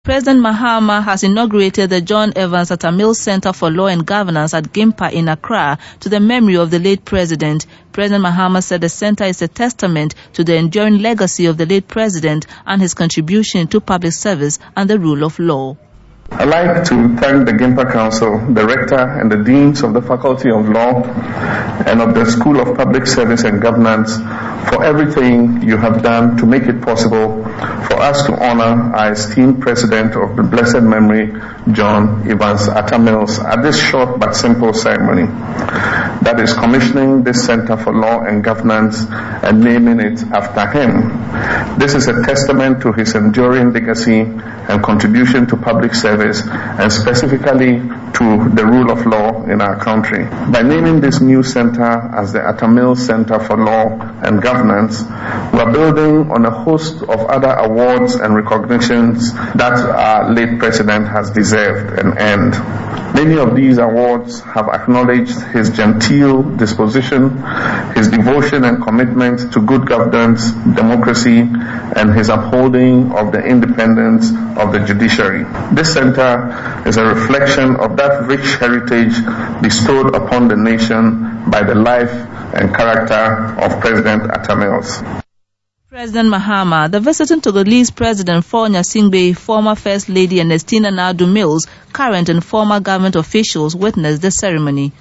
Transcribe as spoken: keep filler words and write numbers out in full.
President Mahama has inaugurated the John Evans Atta Mills Center for Law and Governance at Gimpa in Accra to the memory of the late president. President Mahama said the center is a testament to the enduring legacy of the late president and his contribution to public service and the rule of law. I'd like to thank the Gimpa Council, the Rector and the Deans of the Faculty of Law and of the School of Public Service and Governance for everything you have done to make it possible for us to honor our esteemed President of the blessed memory, John Evans Atta Mills, at this short but simple ceremony. That is commissioning this Center for Law and Governance and naming it after him. This is a testament to his enduring legacy and contribution to public service, and specifically to the rule of law in our country. By naming this new center as the Atta Mills Center for Law and Governance, we are building on a host of other awards and recognitions that our late president has deserved and earned. Many of these awards have acknowledged his genteel disposition, his devotion and commitment to good governance, democracy, and his upholding of the independence of the judiciary. This center is a reflection of that rich heritage bestowed upon the nation by the life and character of President Atta Mills. President Mahama, the visiting Togolese President Faure Gnassingbé, former First Lady Ernestina Nadu Mills, current and former government officials witnessed the ceremony.